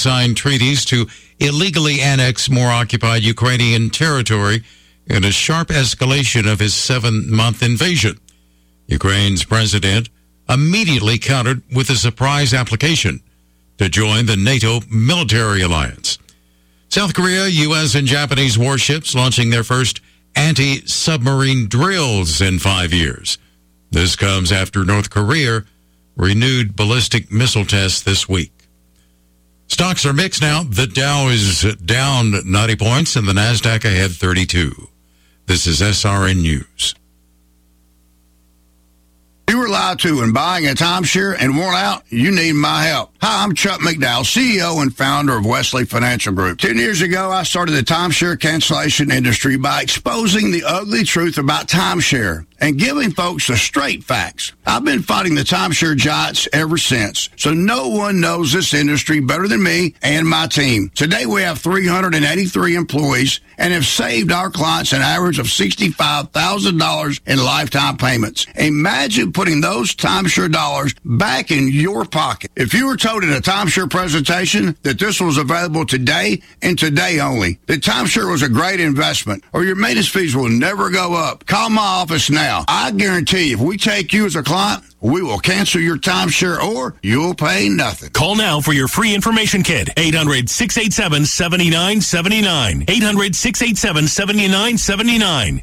signed treaties to illegally annex more occupied Ukrainian territory in a sharp escalation of his 7-month invasion. Ukraine's president immediately countered with a surprise application to join the NATO military alliance. South Korea, U.S., and Japanese warships launching their first anti-submarine drills in 5 years. This comes after North Korea renewed ballistic missile tests this week. Stocks are mixed now. The Dow is down 90 points and the NASDAQ ahead 32. This is SRN News. You were lied to when buying a timeshare and worn out? You need my help. Hi, I'm Chuck McDowell, CEO and founder of Wesley Financial Group. 10 years ago, I started the timeshare cancellation industry by exposing the ugly truth about timeshare and giving folks the straight facts. I've been fighting the timeshare giants ever since, so no one knows this industry better than me and my team. Today, we have 383 employees and have saved our clients an average of $65,000 in lifetime payments. Imagine putting those timeshare dollars back in your pocket. If you were told in a timeshare presentation that this was available today and today only, that timeshare was a great investment, or your maintenance fees will never go up, call my office now. I guarantee if we take you as a client, we will cancel your timeshare or you'll pay nothing. Call now for your free information kit. 800-687-7979. 800-687-7979.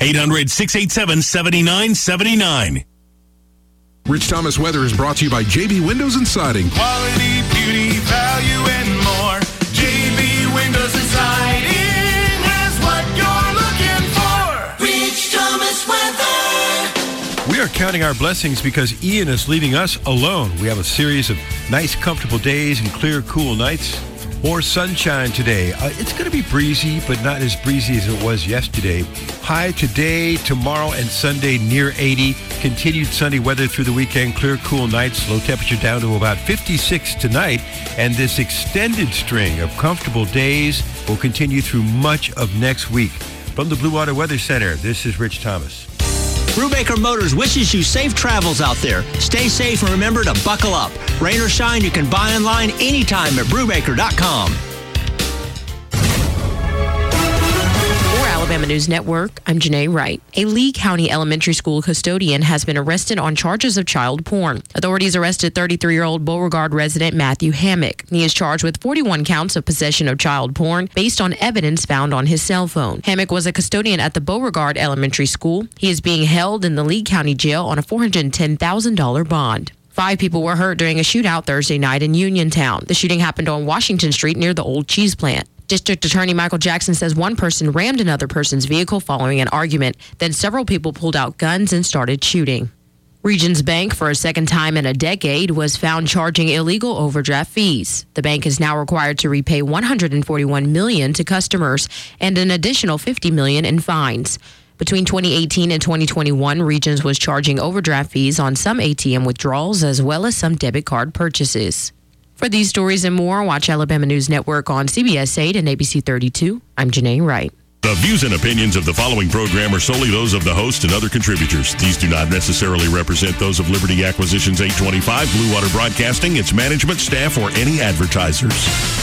800-687-7979. Rich Thomas Weather is brought to you by JB Windows and Siding. Quality, beauty, value, and more. JB Windows and Siding has what you're looking for. Rich Thomas Weather. We are counting our blessings because Ian is leaving us alone. We have a series of nice, comfortable days and clear, cool nights. More sunshine today. It's going to be breezy, but not as breezy as it was yesterday. High today, tomorrow, and Sunday near 80. Continued sunny weather through the weekend. Clear, cool nights. Low temperature down to about 56 tonight. And this extended string of comfortable days will continue through much of next week. From the Blue Water Weather Center, this is Rich Thomas. Brubaker Motors wishes you safe travels out there. Stay safe and remember to buckle up. Rain or shine, you can buy online anytime at Brubaker.com. For Alabama News Network, I'm Janae Wright. A Lee County elementary school custodian has been arrested on charges of child porn. Authorities arrested 33-year-old Beauregard resident Matthew Hammock. He is charged with 41 counts of possession of child porn based on evidence found on his cell phone. Hammock was a custodian at the Beauregard Elementary School. He is being held in the Lee County Jail on a $410,000 bond. 5 people were hurt during a shootout Thursday night in Uniontown. The shooting happened on Washington Street near the old cheese plant. District Attorney Michael Jackson says one person rammed another person's vehicle following an argument. Then several people pulled out guns and started shooting. Regions Bank, for a second time in a decade, was found charging illegal overdraft fees. The bank is now required to repay $141 million to customers and an additional $50 million in fines. Between 2018 and 2021, Regions was charging overdraft fees on some ATM withdrawals as well as some debit card purchases. For these stories and more, watch Alabama News Network on CBS 8 and ABC 32. I'm Janae Wright. The views and opinions of the following program are solely those of the host and other contributors. These do not necessarily represent those of Liberty Acquisitions 825, Blue Water Broadcasting, its management, staff, or any advertisers.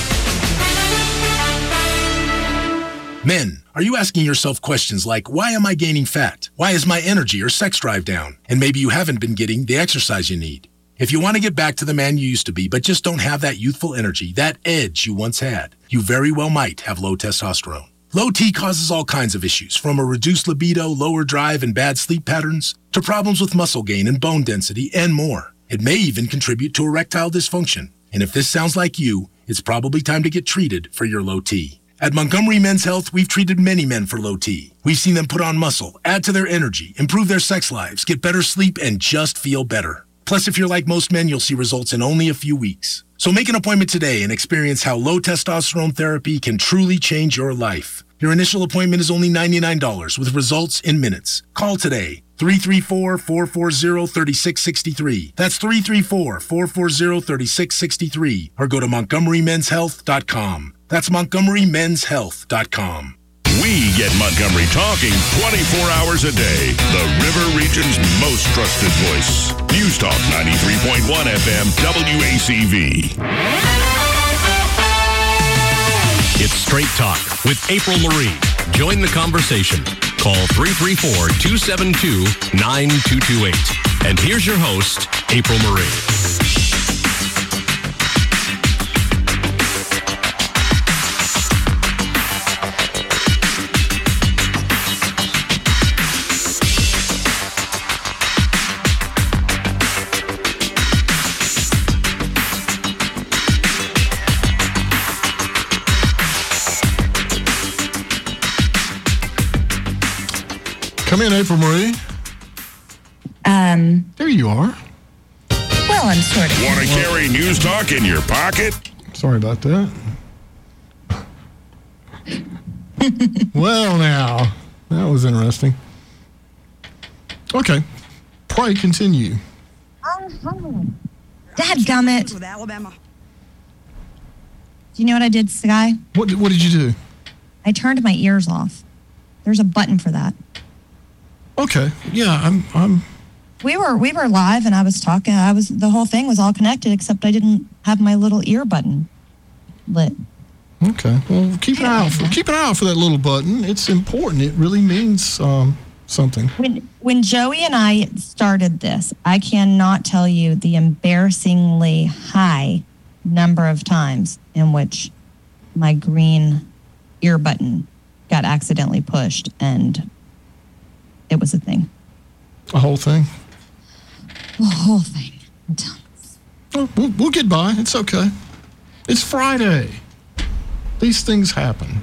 Men, are you asking yourself questions like, why am I gaining fat? Why is my energy or sex drive down? And maybe you haven't been getting the exercise you need. If you want to get back to the man you used to be, but just don't have that youthful energy, that edge you once had, you very well might have low testosterone. Low T causes all kinds of issues, from a reduced libido, lower drive, and bad sleep patterns, to problems with muscle gain and bone density, and more. It may even contribute to erectile dysfunction. And if this sounds like you, it's probably time to get treated for your low T. At Montgomery Men's Health, we've treated many men for low T. We've seen them put on muscle, add to their energy, improve their sex lives, get better sleep, and just feel better. Plus, if you're like most men, you'll see results in only a few weeks. So make an appointment today and experience how low testosterone therapy can truly change your life. Your initial appointment is only $99 with results in minutes. Call today. 334-440-3663. That's 334-440-3663. Or go to MontgomeryMen'sHealth.com. That's MontgomeryMen'sHealth.com. We get Montgomery talking 24 hours a day. The River Region's most trusted voice. News Talk 93.1 FM, WACV. Straight Talk with April Marie. Join the conversation. Call 334-272-9228. And here's your host, April Marie. Come in, April Marie. There you are. Well, I'm sort of. Want to carry news talk in your pocket? Sorry about that. Well, now, that was interesting. Okay. Pray continue. Dadgummit. With Alabama. Do you know what I did, Sky? What did you do? I turned my ears off. There's a button for that. Okay. Yeah, I'm. We were live, and I was talking. The whole thing was all connected, except I didn't have my little ear button lit. Okay. Well, keep an eye out for that little button. It's important. It really means something. When Joey and I started this, I cannot tell you the embarrassingly high number of times in which my green ear button got accidentally pushed, and it was a thing. A whole thing? The whole thing. Oh, we'll get by. It's okay. It's Friday. These things happen.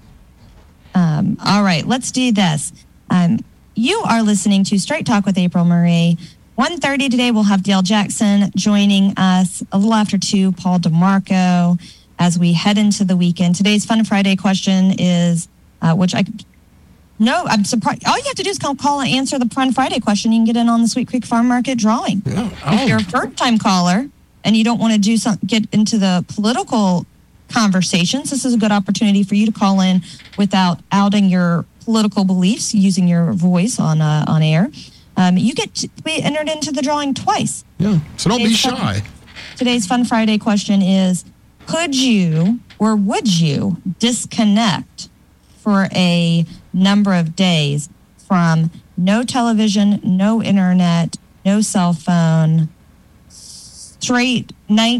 All right, let's do this. You are listening to Straight Talk with April Marie. 1:30 today, we'll have Dale Jackson joining us. A little after 2, Paul DeMarco, as we head into the weekend. Today's Fun Friday question is, I'm surprised. All you have to do is call and answer the Fun Friday question. You can get in on the Sweet Creek Farm Market drawing. Yeah. If you're a first-time caller and you don't want to get into the political conversations, this is a good opportunity for you to call in without outing your political beliefs, using your voice on air. You get to be entered into the drawing twice. Yeah, so don't be shy. Today's Fun Friday question is, could you or would you disconnect for a number of days from no television, no internet, no cell phone, straight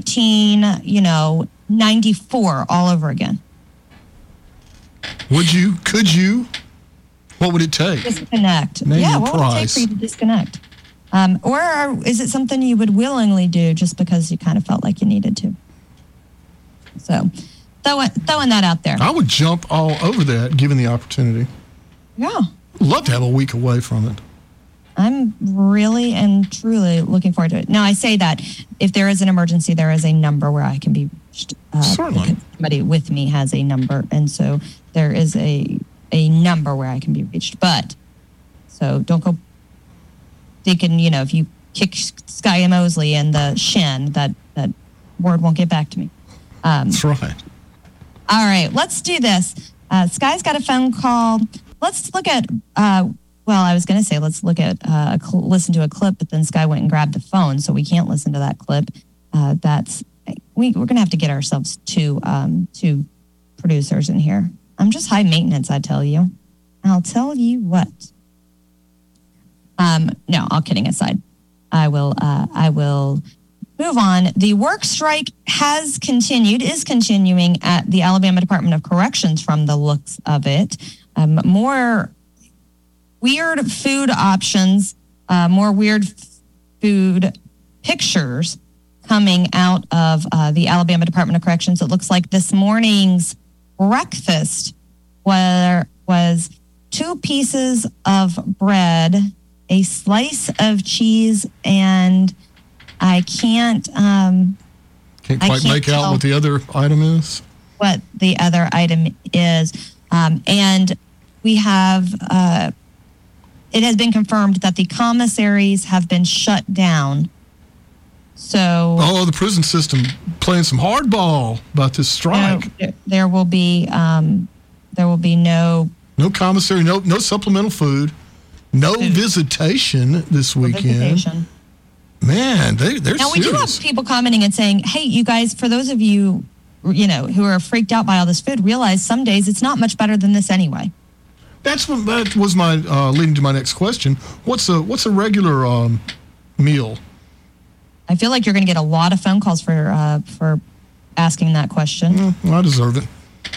1994 all over again? Would you? Could you? What would it take? Disconnect. Name your what would it take for you to disconnect? Or is it something you would willingly do just because you kind of felt like you needed to? So, throwing that out there. I would jump all over that, given the opportunity. Yeah. Love to have a week away from it. I'm really and truly looking forward to it. Now, I say that if there is an emergency, there is a number where I can be reached. Certainly. Somebody with me has a number, and so there is a number where I can be reached. But, so don't go thinking, if you kick Sky Mosley in the shin, that word won't get back to me. That's right. All right, let's do this. Sky's got a phone call. Let's look at, let's look at, listen to a clip, but then Sky went and grabbed the phone, so we can't listen to that clip. We're going to have to get ourselves two producers in here. I'm just high maintenance, I tell you. I'll tell you what. No, all kidding aside. I will move on. The work strike is continuing at the Alabama Department of Corrections from the looks of it. More weird food options, more weird food pictures coming out of the Alabama Department of Corrections. It looks like this morning's breakfast was 2 pieces of bread, a slice of cheese, and I can't quite make out what the other item is. What the other item is, and we have. It has been confirmed that the commissaries have been shut down. So, the prison system playing some hardball about this strike. There will be no commissary, no supplemental food, no visitation this weekend. Man, they're now, serious. we do have people commenting and saying, hey, you guys, for those of you who are freaked out by all this food realize some days it's not much better than this anyway. That was my leading to my next question. What's a regular meal? I feel like you're going to get a lot of phone calls for asking that question. I deserve it.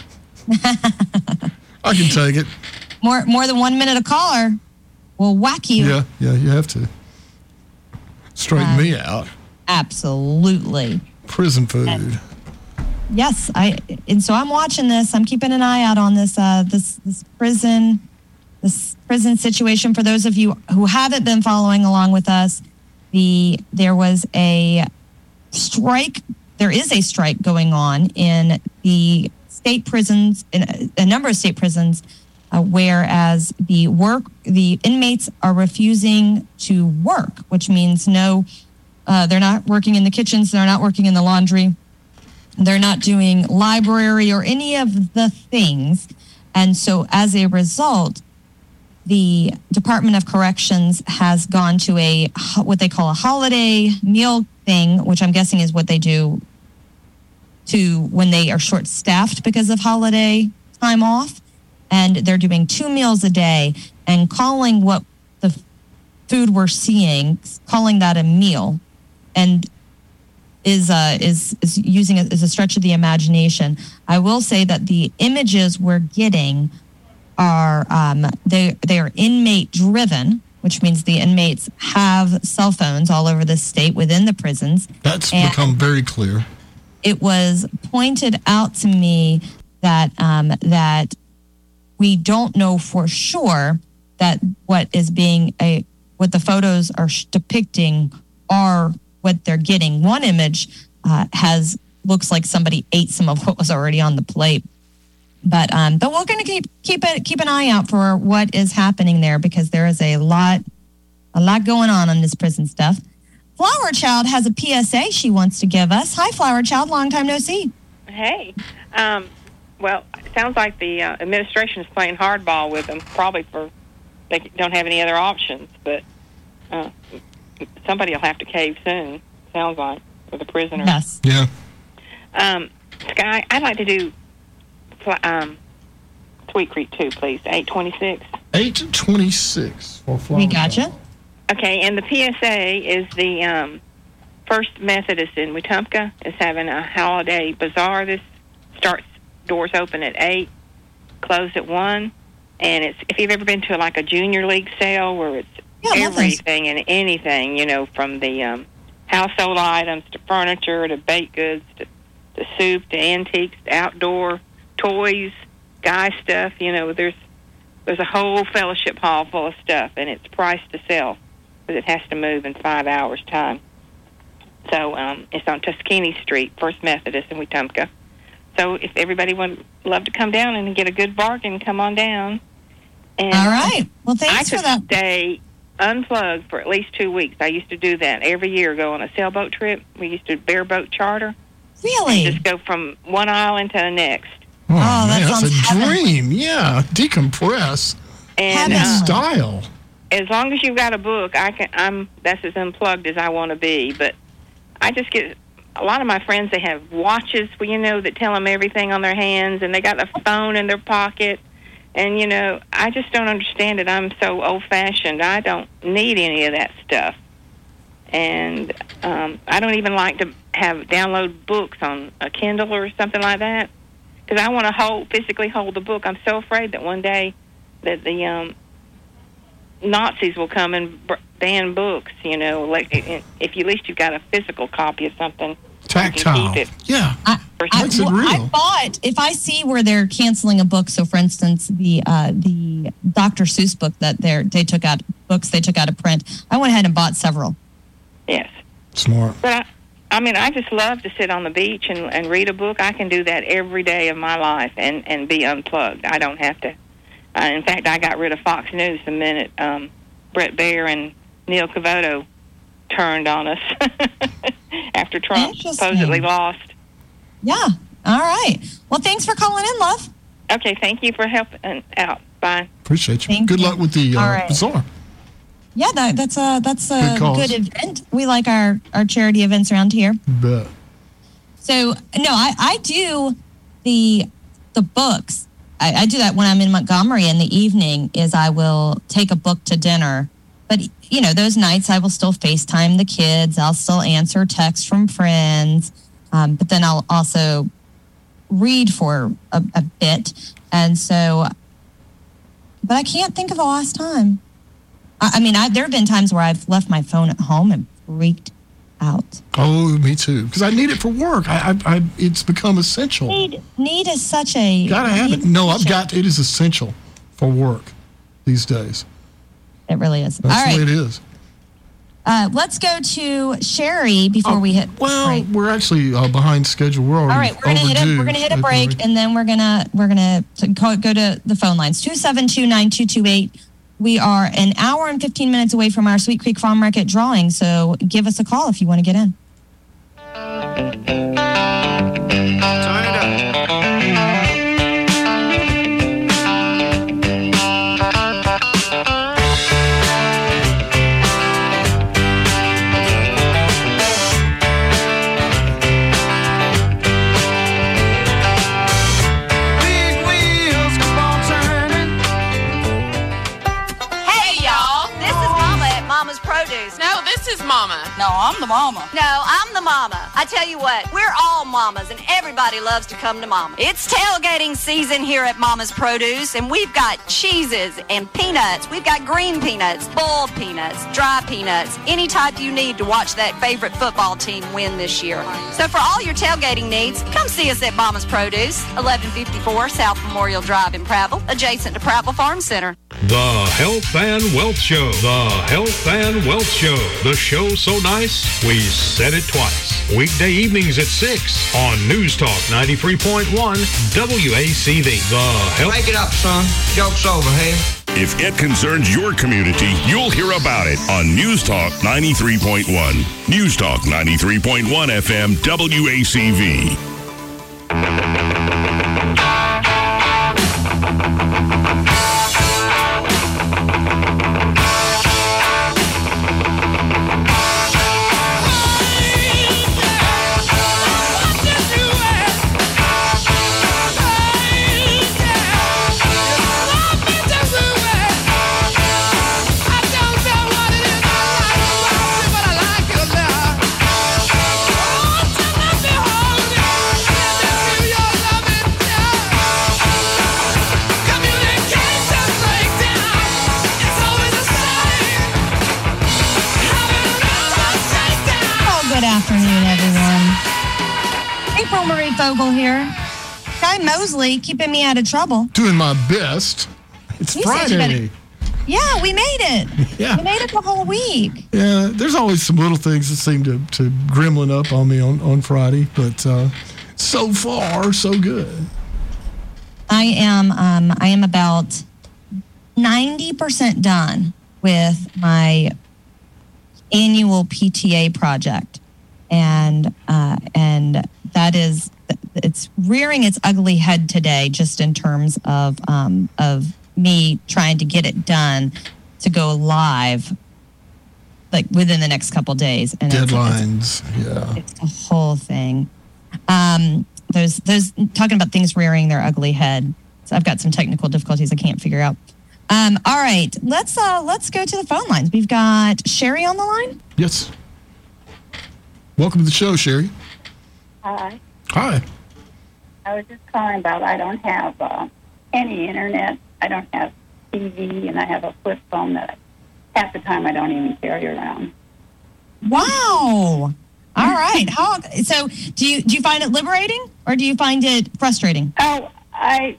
I can take it. More than 1 minute a caller will whack you. Yeah, you have to straighten me out. Absolutely. Prison food. Yes, and so I'm watching this. I'm keeping an eye out on this this prison situation. For those of you who haven't been following along with us, there was a strike. There is a strike going on in the state prisons, in a number of state prisons, whereas the inmates are refusing to work, which means they're not working in the kitchens, they're not working in the laundry. They're not doing library or any of the things. And so as a result, the Department of Corrections has gone to what they call a holiday meal thing, which I'm guessing is what they do when they are short-staffed because of holiday time off. And they're doing 2 meals a day and calling what the food we're seeing, calling that a meal. And is using it as a stretch of the imagination. I will say that the images we're getting are they are inmate driven, which means the inmates have cell phones all over the state within the prisons. That's become very clear. It was pointed out to me that that we don't know for sure that what the photos are depicting are what they're getting. One image looks like somebody ate some of what was already on the plate. But we're going to keep an eye out for what is happening there, because there is a lot going on this prison stuff. Flower Child has a PSA she wants to give us. Hi, Flower Child. Long time no see. Hey. Well, it sounds like the administration is playing hardball with them, probably they don't have any other options, but somebody will have to cave soon, sounds like, for the prisoners. Yes. Yeah. Sky, I'd like to do Sweet Creek 2, please. 826. 826 for Flower. We gotcha. Okay, and the PSA is the First Methodist in Wetumpka is having a holiday bazaar. This starts, doors open at 8, closed at 1. And if you've ever been to a junior league sale where it's everything and anything, from the household items to furniture to baked goods to soup to antiques to outdoor toys, guy stuff, there's a whole fellowship hall full of stuff, and it's priced to sell because it has to move in 5 hours' time. So it's on Tuskegee Street, First Methodist in Wetumpka. So if everybody would love to come down and get a good bargain, come on down. And all right. Well, thanks for that. I could stay unplugged for at least 2 weeks. I used to do that every year, go on a sailboat trip. We used to bareboat charter. Really? Just go from one island to the next. Oh man, that that's sounds a dream. Yeah, decompress. And in style. As long as you've got a book, that's as unplugged as I want to be. But I just get a lot of my friends. They have watches, that tell them everything on their hands, and they got a phone in their pocket. And I just don't understand it. I'm so old-fashioned. I don't need any of that stuff. And I don't even like to download books on a Kindle or something like that, because I want to physically hold the book. I'm so afraid that one day that the Nazis will come and ban books, if at least you've got a physical copy of something. Tactile. Yeah. Makes it real. I bought, if I see where they're canceling a book, so for instance, the Dr. Seuss book that they took out of print, I went ahead and bought several. Yes. Smart. But I just love to sit on the beach and read a book. I can do that every day of my life and be unplugged. I don't have to. In fact, I got rid of Fox News the minute Brett Baer and Neil Cavuto turned on us after Trump supposedly lost. Yeah. All right. Well, thanks for calling in, love. Okay. Thank you for helping out. Bye. Appreciate you. Good luck with the bazaar. Yeah, that's a good event. We like our charity events around here. Bet. So, no, I do the books. I do that when I'm in Montgomery in the evening, is I will take a book to dinner. But, you know, those nights I will still FaceTime the kids. I'll still answer texts from friends. But then I'll also read for a bit. And so, but I can't think of the last time. I mean, there have been times where I've left my phone at home and freaked out. Oh, me too. Because I need it for work. It's become essential. Need is such a... Gotta have it. No, it is essential for work these days. It really is. That's all right. the way it is. Let's go to Sherry before we hit break. We're actually behind schedule. We're already all right, we're gonna hit a break, and then we're gonna go to the phone lines. 272-9228. We are an hour and 15 minutes away from our Sweet Creek Farm Market drawing, so give us a call if you want to get in. Turn it up. No, I'm the mama. No, I'm the mama. I tell you what, we're all mamas, and everybody loves to come to Mama. It's tailgating season here at Mama's Produce, and we've got cheeses and peanuts. We've got green peanuts, boiled peanuts, dry peanuts, any type you need to watch that favorite football team win this year. So for all your tailgating needs, come see us at Mama's Produce, 1154 South Memorial Drive in Prattville, adjacent to Prattville Farm Center. The Health and Wealth Show. The Health and Wealth Show. The show so nice, we said it twice. Weekday evenings at 6 on News Talk 93.1 WACV. The Health... Break it up, son. Joke's over, hey? If it concerns your community, you'll hear about it on News Talk 93.1. News Talk 93.1 FM WACV. Fogel here. Guy Mosley keeping me out of trouble. Doing my best. It's Friday. Yeah, we made it. Yeah. We made it the whole week. Yeah, there's always some little things that seem to gremlin up on me on Friday, but so far, so good. I am about 90% done with my annual PTA project, and that is, it's rearing its ugly head today, just in terms of me trying to get it done to go live, like within the next couple days. And deadlines, it's a whole thing. There's talking about things rearing their ugly head. So I've got some technical difficulties I can't figure out. All right, let's go to the phone lines. We've got Sherry on the line. Yes. Welcome to the show, Sherry. Hi. Hi. I was just calling about I don't have any internet. I don't have TV, and I have a flip phone that half the time I don't even carry around. Wow. All right. So do you find it liberating, or do you find it frustrating? Oh, I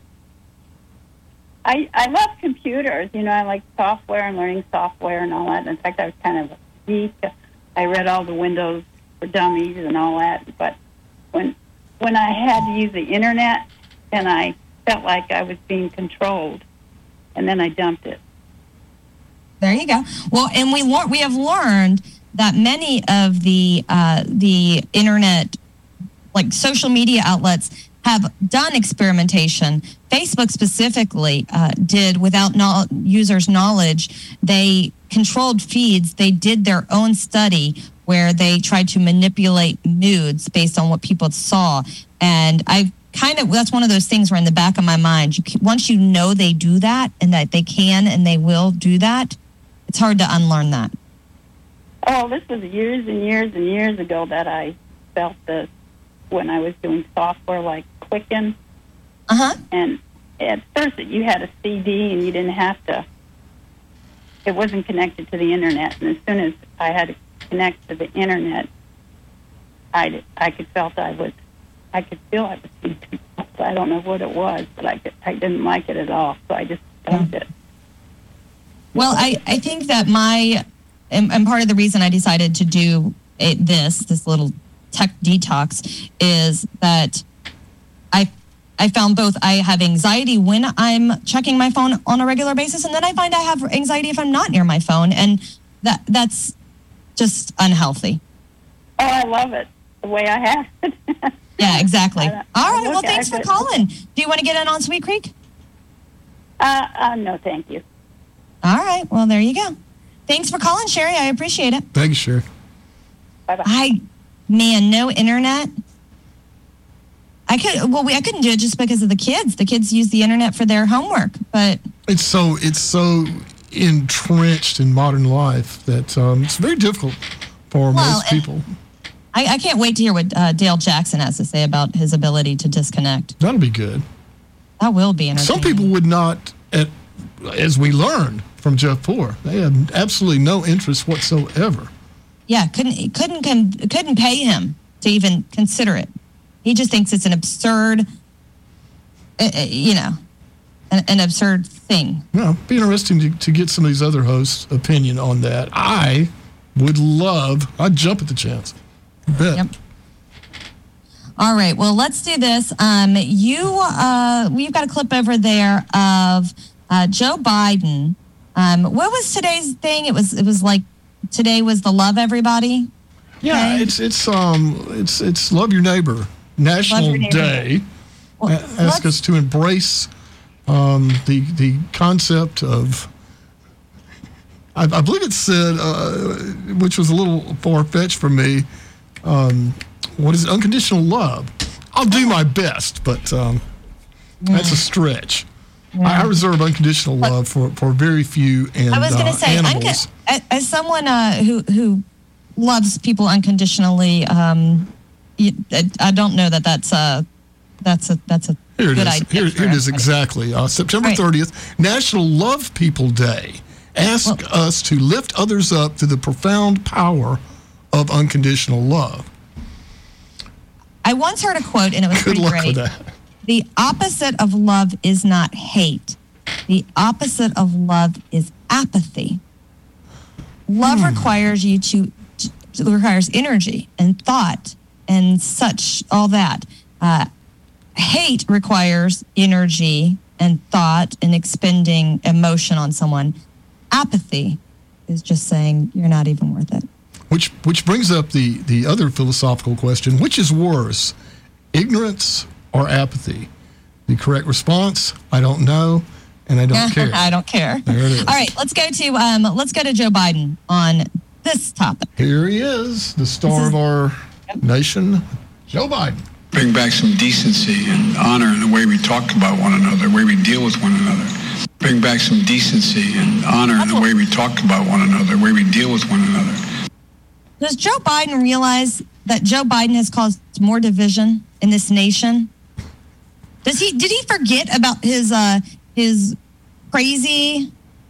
love computers. You know, I like software and learning software and all that. In fact, I was kind of a geek. I read all the Windows for Dummies and all that. But when I had to use the internet, then I felt like I was being controlled, and then I dumped it. There you go. Well, and we have learned that many of the internet, like social media outlets, have done experimentation. Facebook specifically did, without users' knowledge. They controlled feeds. They did their own study where they tried to manipulate moods based on what people saw. And that's one of those things where in the back of my mind, once you know they do that and that they can and they will do that, it's hard to unlearn that. Oh, this was years and years and years ago that I felt this when I was doing software like Quicken. And at first you had a CD and you didn't have to, it wasn't connected to the internet. And as soon as I had to connect to the internet, I could feel I was seeing people. I don't know what it was, but I didn't like it at all. So I just dumped it. Well, I think that and part of the reason I decided to do this little tech detox is that I found both I have anxiety when I'm checking my phone on a regular basis, and then I find I have anxiety if I'm not near my phone, and that's just unhealthy. Oh, I love it, the way I have it. Yeah, exactly. All right, well, thanks for calling. Do you want to get in on Sweet Creek? No, thank you. All right, well, there you go. Thanks for calling, Sherry. I appreciate it. Thank you, Sherry. Bye-bye. No internet. I couldn't do it just because of the kids. The kids use the internet for their homework, but it's so entrenched in modern life that it's very difficult for most people. I can't wait to hear what Dale Jackson has to say about his ability to disconnect. That'll be good. That will be entertaining. Some people would not, as we learned from Jeff Poor, they had absolutely no interest whatsoever. Yeah, couldn't pay him to even consider it. He just thinks it's an absurd, an absurd thing. No, it'd be interesting to get some of these other hosts' opinion on that. I'd jump at the chance. Bet. Yep. All right, well, let's do this. We've got a clip over there of Joe Biden. What was today's thing? It was like today was the Love Everybody. Yeah, okay. it's Love Your Neighbor National Day. Well, ask us to embrace the concept of. I believe it said, which was a little far-fetched for me. What is it? Unconditional love. I'll do my best, but that's a stretch. Yeah. I reserve unconditional love for very few and I was going to say, animals. As someone who loves people unconditionally, I don't know that's a good idea. Here it is exactly. September 30th, National Love People Day. Ask us to lift others up through the profound power of unconditional love. I once heard a quote, and it was Good pretty luck great. with that. The opposite of love is not hate. The opposite of love is apathy. Love requires you requires energy and thought and such, all that. Hate requires energy and thought and expending emotion on someone. Apathy is just saying you're not even worth it. Which brings up the other philosophical question: which is worse, ignorance or apathy? The correct response: I don't know, and I don't care. I don't care. There it is. All right, let's go to Joe Biden on this topic. Here he is, the star of our nation, Joe Biden. Bring back some decency and honor in the way we talk about one another, the way we deal with one another. Bring back some decency and honor in the way we talk about one another, the way we deal with one another. Does Joe Biden realize that Joe Biden has caused more division in this nation? Did he forget about his crazy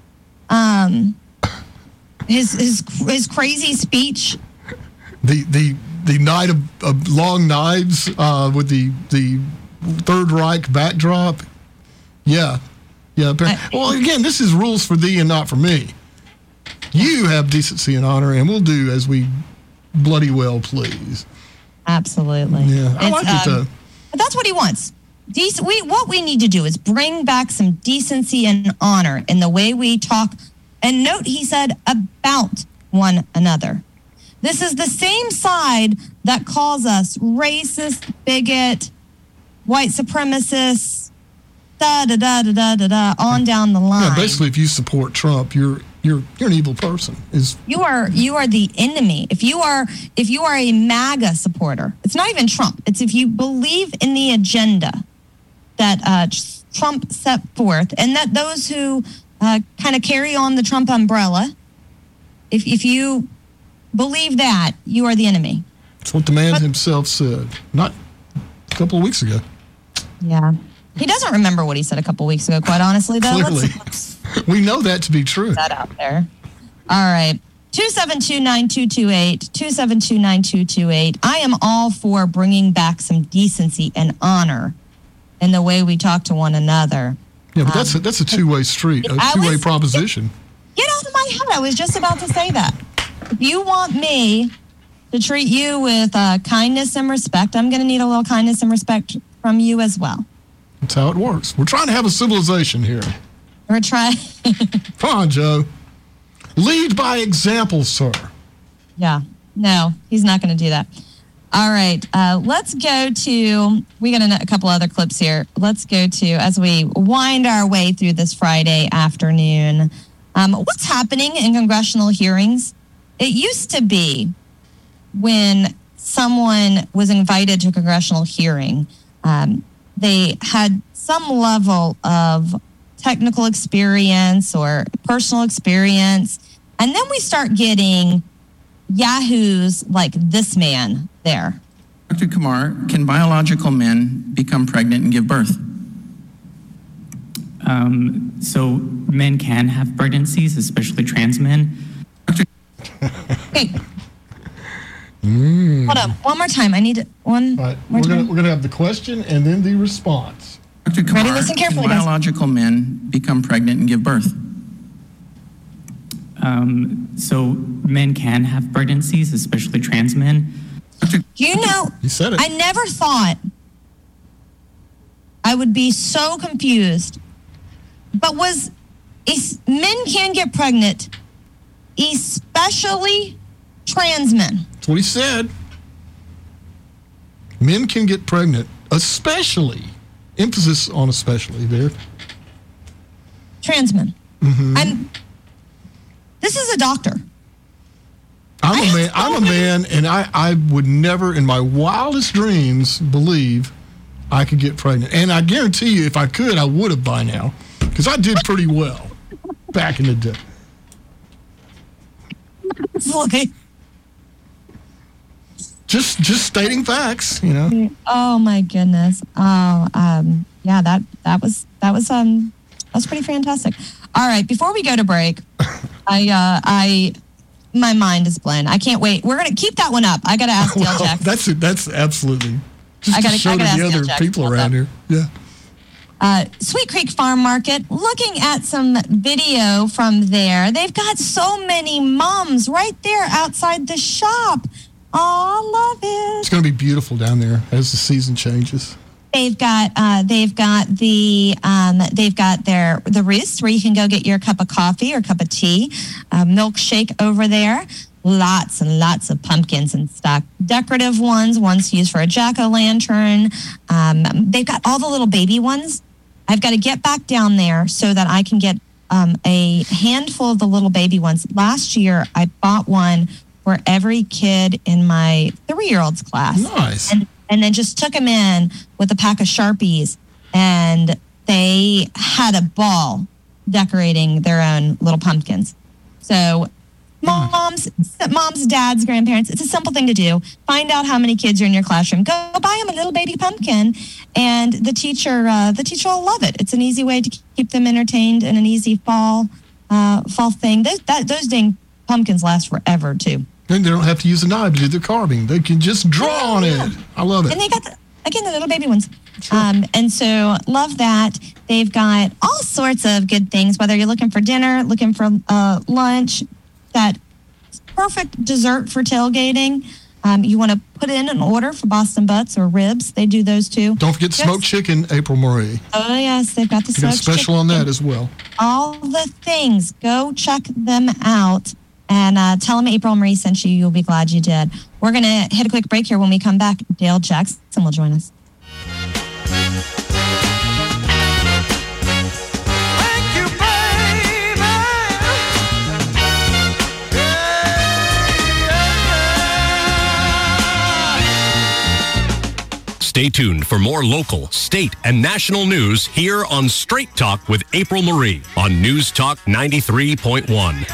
his crazy speech? The night of long knives with the Third Reich backdrop. Yeah. Well, again, this is rules for thee and not for me. You have decency and honor, and we'll do as we bloody well please. Absolutely. Yeah, I like it though. But that's what he wants. What we need to do is bring back some decency and honor in the way we talk. And note, he said about one another. This is the same side that calls us racist, bigot, white supremacists, on down the line. Yeah, basically, if you support Trump, you're you're an evil person. You are the enemy. If you are a MAGA supporter, it's not even Trump. It's if you believe in the agenda that Trump set forth, and that those who kind of carry on the Trump umbrella, if you believe that, you are the enemy. That's what the man himself said, not a couple of weeks ago. Yeah. He doesn't remember what he said a couple weeks ago, quite honestly, though. Clearly. We know that to be true. That out there. All right. 272-9228, 272-9228. I am all for bringing back some decency and honor in the way we talk to one another. Yeah, but that's a two-way street, a two-way proposition. Get out of my head. I was just about to say that. If you want me to treat you with kindness and respect, I'm going to need a little kindness and respect from you as well. That's how it works. We're trying to have a civilization here. We're trying. Come on, Joe. Lead by example, sir. Yeah. No, he's not going to do that. All right. Let's go to, we got a couple other clips here. Let's go to, as we wind our way through this Friday afternoon, what's happening in congressional hearings? It used to be when someone was invited to a congressional hearing, they had some level of technical experience or personal experience. And then we start getting yahoos like this man there. Dr. Kumar, can biological men become pregnant and give birth? So men can have pregnancies, especially trans men. Hey. Hold on. One more time. I need one right. more time. We're gonna have the question and then the response. Dr. Kumar, Ready? Listen carefully, can guys. biological men become pregnant and give birth? So men can have pregnancies, especially trans men. You know, you said it. I never thought I would be so confused. But men can get pregnant, especially trans men. That's what he said. Men can get pregnant, especially. Emphasis on especially there. Trans men. Mm-hmm. This is a doctor. I'm a man, and I would never in my wildest dreams believe I could get pregnant. And I guarantee you, if I could, I would have by now. Because I did pretty well back in the day. Just stating facts, you know. Oh my goodness. Oh, yeah. That was pretty fantastic. All right. Before we go to break, my mind is blown. I can't wait. We're gonna keep that one up. I gotta ask Dale Jackson. That's absolutely. Just to show to the other people around here. Yeah. Sweet Creek Farm Market, looking at some video from there. They've got so many moms right there outside the shop. Oh, I love it. It's going to be beautiful down there as the season changes. They've got the Roost where you can go get your cup of coffee or cup of tea, milkshake over there. Lots and lots of pumpkins in stock. Decorative ones used for a jack-o'-lantern. They've got all the little baby ones. I've got to get back down there so that I can get a handful of the little baby ones. Last year, I bought one for every kid in my 3-year-old's class. Nice. And then just took them in with a pack of Sharpies, and they had a ball decorating their own little pumpkins. So moms, dads, grandparents, it's a simple thing to do. Find out how many kids are in your classroom. Go buy them a little baby pumpkin, and the teacher will love it. It's an easy way to keep them entertained and an easy fall thing. Those dang pumpkins last forever, too. And they don't have to use a knife to do their carving. They can just draw on it. I love it. And they got, the little baby ones. Sure. And so love that. They've got all sorts of good things, whether you're looking for dinner, looking for lunch, that perfect dessert for tailgating. You want to put in an order for Boston Butts or ribs. They do those too. Don't forget smoked chicken, April Marie. Oh, yes. They've got the smoked chicken. Got a special on that as well. All the things. Go check them out. And tell them April Marie sent you. You'll be glad you did. We're going to hit a quick break here. When we come back, Dale Jackson will join us. Thank you, baby. Stay tuned for more local, state, and national news here on Straight Talk with April Marie on News Talk 93.1.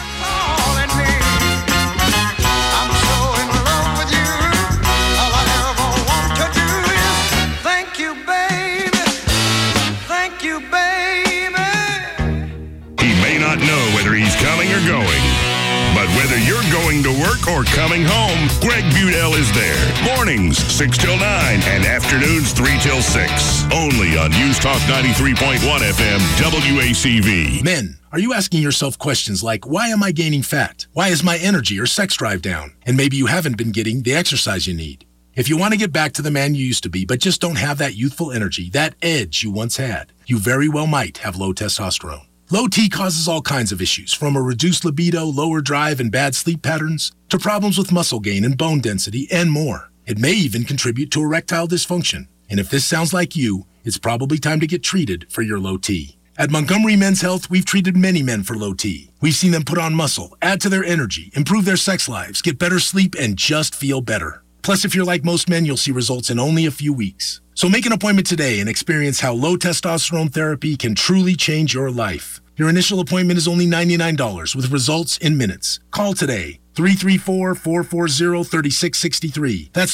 Coming or going. But whether you're going to work or coming home, Greg Budell is there. Mornings, 6 till 9, and afternoons, 3 till 6. Only on News Talk 93.1 FM, WACV. Men, are you asking yourself questions like, why am I gaining fat? Why is my energy or sex drive down? And maybe you haven't been getting the exercise you need. If you want to get back to the man you used to be, but just don't have that youthful energy, that edge you once had, you very well might have low testosterone. Low T causes all kinds of issues, from a reduced libido, lower drive, and bad sleep patterns, to problems with muscle gain and bone density, and more. It may even contribute to erectile dysfunction. And if this sounds like you, it's probably time to get treated for your low T. At Montgomery Men's Health, we've treated many men for low T. We've seen them put on muscle, add to their energy, improve their sex lives, get better sleep, and just feel better. Plus, if you're like most men, you'll see results in only a few weeks. So make an appointment today and experience how low testosterone therapy can truly change your life. Your initial appointment is only $99 with results in minutes. Call today, 334-440-3663. That's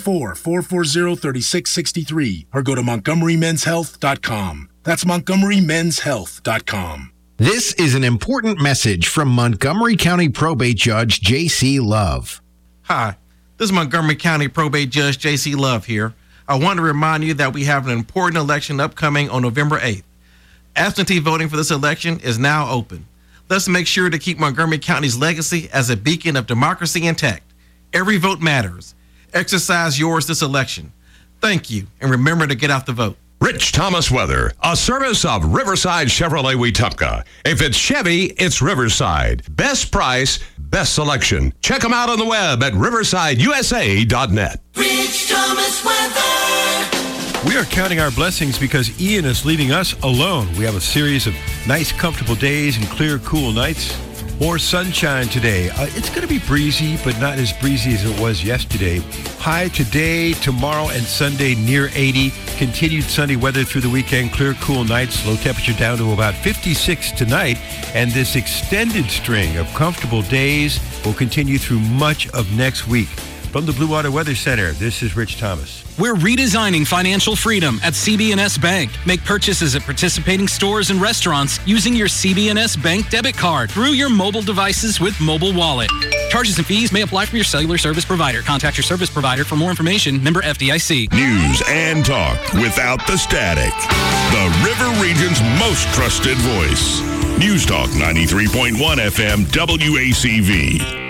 334-440-3663. Or go to MontgomeryMen'sHealth.com. That's MontgomeryMen'sHealth.com. This is an important message from Montgomery County Probate Judge J.C. Love. Hi, this is Montgomery County Probate Judge J.C. Love here. I want to remind you that we have an important election upcoming on November 8th. Absentee voting for this election is now open. Let's make sure to keep Montgomery County's legacy as a beacon of democracy intact. Every vote matters. Exercise yours this election. Thank you, and remember to get out the vote. Rich Thomas Weather, a service of Riverside Chevrolet Wetumpka. If it's Chevy, it's Riverside. Best price, best selection. Check them out on the web at riversideusa.net. Rich Thomas Weather. We are counting our blessings because Ian is leaving us alone. We have a series of nice, comfortable days and clear, cool nights. More sunshine today. It's going to be breezy, but not as breezy as it was yesterday. High today, tomorrow, and Sunday near 80. Continued sunny weather through the weekend. Clear, cool nights. Low temperature down to about 56 tonight. And this extended string of comfortable days will continue through much of next week. From the Blue Water Weather Center, this is Rich Thomas. We're redesigning financial freedom at CB&S Bank. Make purchases at participating stores and restaurants using your CB&S Bank debit card through your mobile devices with Mobile Wallet. Charges and fees may apply from your cellular service provider. Contact your service provider for more information. Member FDIC. News and talk without the static. The River Region's most trusted voice. News Talk 93.1 FM WACV.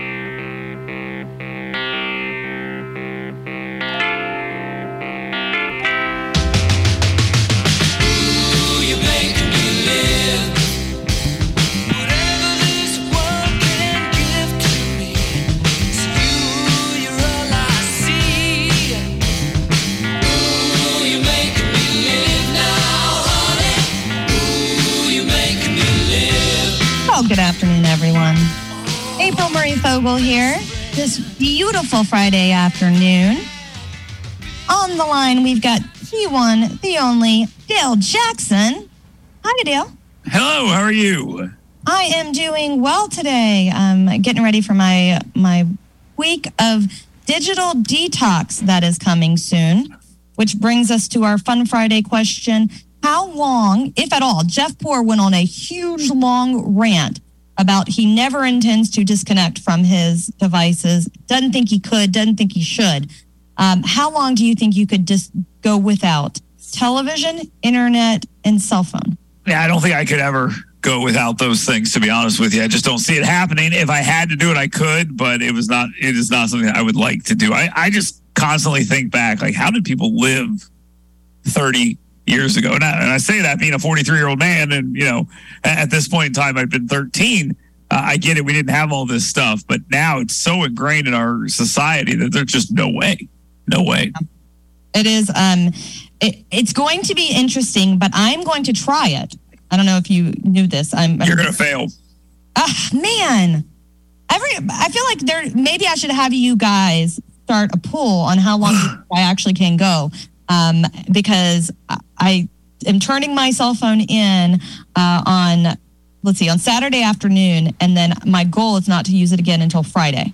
Good afternoon, everyone. April Marie Fogel here. This beautiful Friday afternoon. On the line, we've got the one, the only, Dale Jackson. Hi, Dale. Hello, how are you? I am doing well today. I'm getting ready for my week of digital detox that is coming soon, which brings us to our Fun Friday question. How long, if at all, Jeff Poor went on a huge, long rant about he never intends to disconnect from his devices, doesn't think he could, doesn't think he should. How long do you think you could just go without television, internet, and cell phone? Yeah, I don't think I could ever go without those things, to be honest with you. I just don't see it happening. If I had to do it, I could, but it is not something I would like to do. I just constantly think back, like, how did people live 30 years ago? And I say that being a 43-year-old man, and, you know, at this point in time, I've been 13. I get it. We didn't have all this stuff, but now it's so ingrained in our society that there's just no way. No way. It is. It's going to be interesting, but I'm going to try it. I don't know if you knew this. You're going to fail. Man. I feel like maybe I should have you guys start a poll on how long I actually can go. because I am turning my cell phone in on Saturday afternoon, and then my goal is not to use it again until Friday.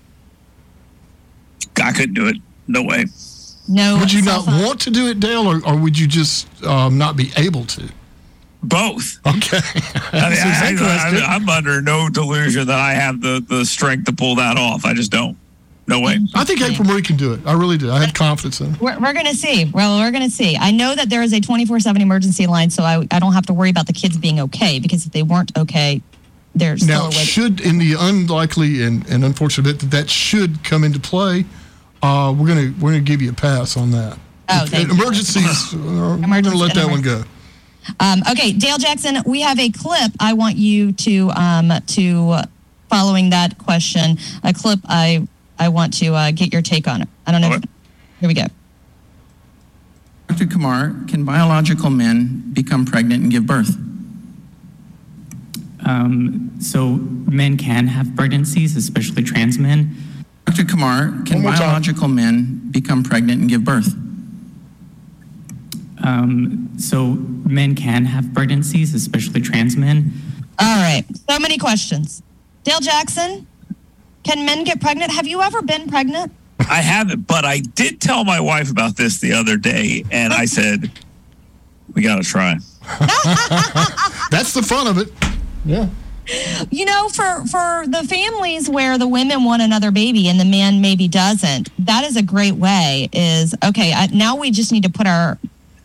I couldn't do it. No way. No. Would you not want to do it, Dale, or would you just not be able to? Both. Okay. I'm under no delusion that I have the strength to pull that off. I just don't. No way. I think April Marie can do it. I really do. I have confidence in her. We're going to see. Well, we're going to see. I know that there is a 24/7 emergency line, so I don't have to worry about the kids being okay, because if they weren't okay, they're still now, awake. should, in the unlikely and unfortunate that should come into play, we're gonna give you a pass on that. Oh, thank you. Emergencies, we're going to let that one go. Okay, Dale Jackson, we have a clip. I want you to following that question, a clip I want to get your take on it. I don't know. Here we go. Dr. Kumar, can biological men become pregnant and give birth? So men can have pregnancies, especially trans men. Dr. Kumar, can biological men become pregnant and give birth? So men can have pregnancies, especially trans men. All right. So many questions. Dale Jackson, can men get pregnant? Have you ever been pregnant? I haven't, but I did tell my wife about this the other day, and I said, we got to try. That's the fun of it. Yeah. You know, for the families where the women want another baby and the man maybe doesn't, that is a great way. Now we just need to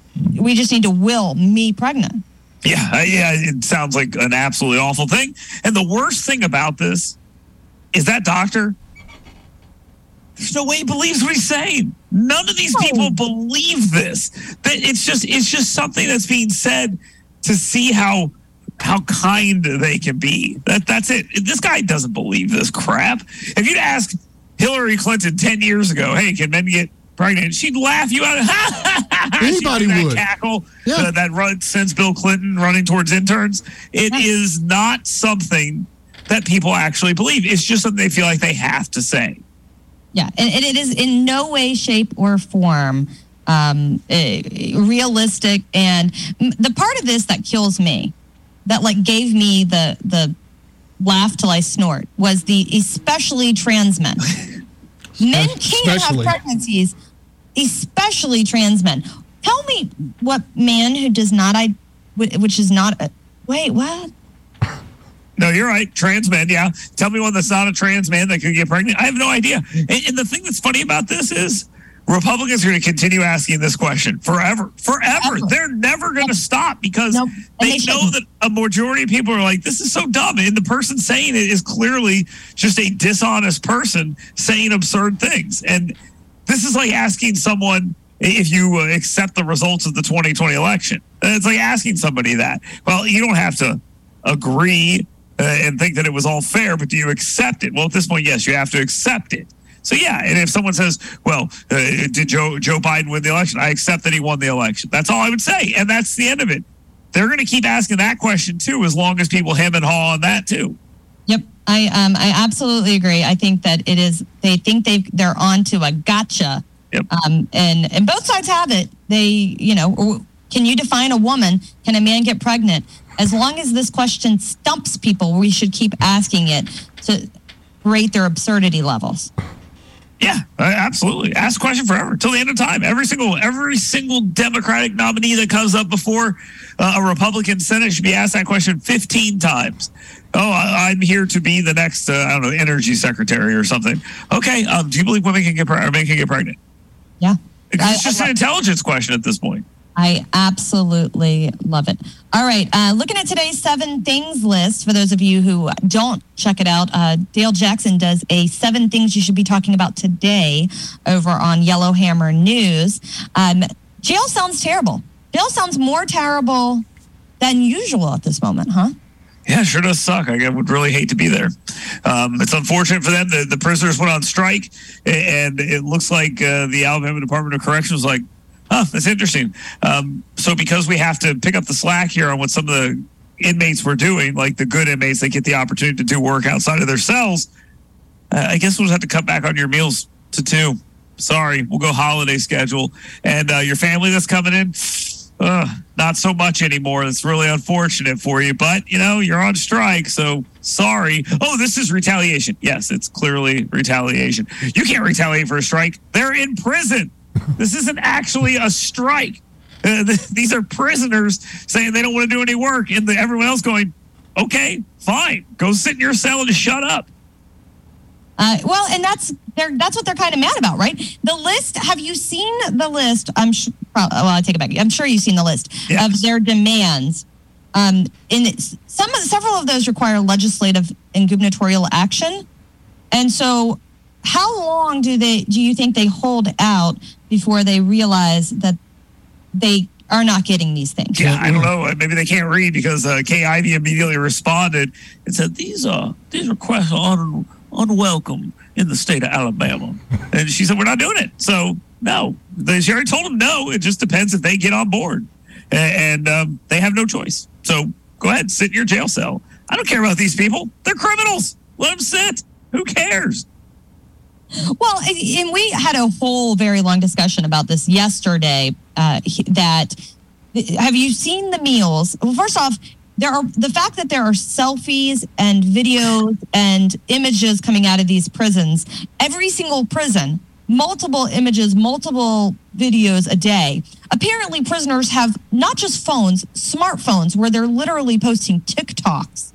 will me pregnant. Yeah, it sounds like an absolutely awful thing. And the worst thing about this is that doctor, there's no way he believes what he's saying. None of these people believe this. That it's just something that's being said to see how kind they can be. That's it. This guy doesn't believe this crap. If you'd ask Hillary Clinton 10 years ago, hey, can men get pregnant? She'd laugh you out. Anybody would. Cackle that sends Bill Clinton running towards interns. It is not something that people actually believe. It's just something they feel like they have to say. Yeah, and it is in no way, shape, or form realistic. And the part of this that kills me, that gave me the laugh till I snort, was the especially trans men. Men can't have pregnancies, especially trans men. Tell me what man who does not, which is not, wait, what? No, you're right. Trans men, yeah. Tell me one that's not a trans man that could get pregnant. I have no idea. And the thing that's funny about this is Republicans are going to continue asking this question forever. They're never going to stop because they know that a majority of people are like, this is so dumb. And the person saying it is clearly just a dishonest person saying absurd things. And this is like asking someone if you accept the results of the 2020 election. It's like asking somebody that. Well, you don't have to agree and think that it was all fair, but do you accept it? Well, at this point, yes, you have to accept it. So, yeah, and if someone says, well, did Joe Biden win the election? I accept that he won the election. That's all I would say, and that's the end of it. They're going to keep asking that question, too, as long as people hem and haw on that, too. Yep, I absolutely agree. I think that it is, they think they're on to a gotcha. Yep. And both sides have it. Can you define a woman? Can a man get pregnant? As long as this question stumps people, we should keep asking it to rate their absurdity levels. Yeah, absolutely. Ask the question forever till the end of time. Every single Democratic nominee that comes up before a Republican Senate should be asked that question 15 times. Oh, I'm here to be the next, energy secretary or something. Okay, do you believe women can get pregnant? Yeah. It's just an intelligence question at this point. I absolutely love it. All right. Looking at today's 7 things list, for those of you who don't check it out, Dale Jackson does a 7 things you should be talking about today over on Yellowhammer News. Jail sounds terrible. Jail sounds more terrible than usual at this moment, huh? Yeah, sure does suck. I would really hate to be there. It's unfortunate for them. The prisoners went on strike, and it looks like the Alabama Department of Corrections was like, oh, that's interesting. So because we have to pick up the slack here on what some of the inmates were doing, like the good inmates, they get the opportunity to do work outside of their cells, I guess we'll just have to cut back on your meals to 2. sorry, we'll go holiday schedule. And your family that's coming in, not so much anymore. It's really unfortunate for you, but you're on strike, so sorry. Oh, this is retaliation. Yes, it's clearly retaliation. You can't retaliate for a strike. They're in prison. This isn't actually a strike. These are prisoners saying they don't want to do any work, and everyone else going, okay, fine, go sit in your cell and just shut up. Well, and that's what they're kind of mad about, right? The list. Have you seen the list? I take it back. I'm sure you've seen the list of their demands. Several of those require legislative and gubernatorial action. And so, how long do you think they hold out before they realize that they are not getting these things? Yeah, I don't know. Maybe they can't read because Kay Ivey immediately responded and said, these requests are unwelcome in the state of Alabama. And she said, we're not doing it. So, no. She already told them no. It just depends if they get on board. And they have no choice. So, go ahead, sit in your jail cell. I don't care about these people. They're criminals. Let them sit. Who cares? Well, and we had a whole very long discussion about this yesterday. Have you seen the meals? Well, first off, the fact that there are selfies and videos and images coming out of these prisons. Every single prison, multiple images, multiple videos a day. Apparently, prisoners have not just phones, smartphones, where they're literally posting TikToks.